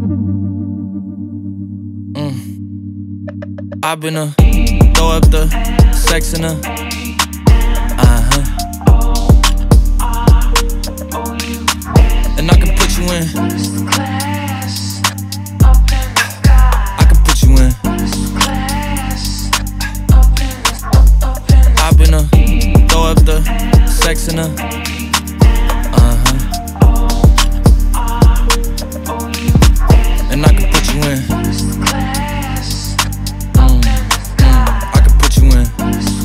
I've been throw up the sex in and I can put you in. I can put you in. I've been throw up the sex in and I can put you in. I can put you in.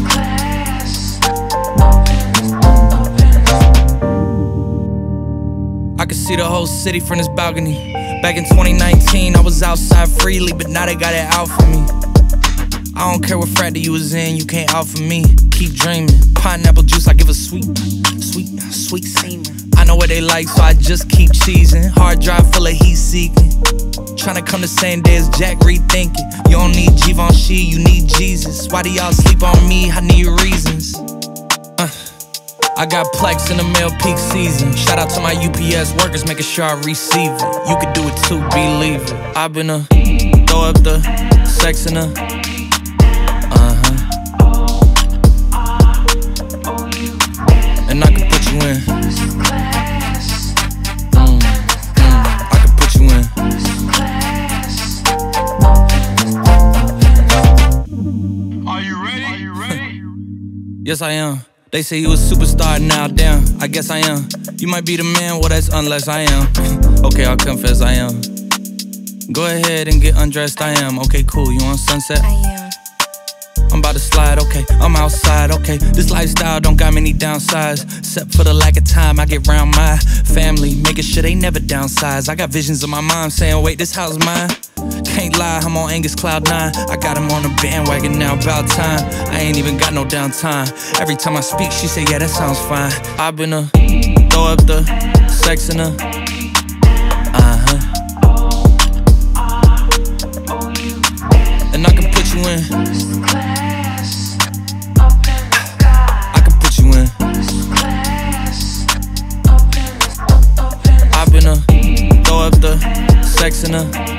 I can see the whole city from this balcony. Back in 2019, I was outside freely, but now they got it out for me. I don't care what frat that you was in, you can't out for me. Keep dreaming. Pineapple juice, I give a sweet semen. I know what they like, so I just keep cheesing. Hard drive full of heat seeking. Tryna come the same day as Jack, rethinking. You don't need Givenchy, you need Jesus. Why do y'all sleep on me? I need reasons. I got Plex in the mail peak season. Shout out to my UPS workers, making sure I receive it. You could do it too, believe it. I've been throw up the sex in and I can put you in. I can put you in. Are you ready? Yes, I am. They say you a superstar now, damn, I guess I am. You might be the man, well that's unless I am. Okay, I'll confess I am. Go ahead and get undressed, I am. Okay, cool, you on Sunset? I am. I'm about to slide, okay, I'm outside, okay. This lifestyle don't got many downsides, except for the lack of time I get round my family, making sure they never downsize. I got visions of my mom saying, wait, this house mine? Can't lie, I'm on Angus Cloud 9. I got him on the bandwagon now, about time. I ain't even got no downtime. Every time I speak, she say, yeah, that sounds fine. I've been throw up the sex in and I can put you in. I can put you in. I've been throw up the sex in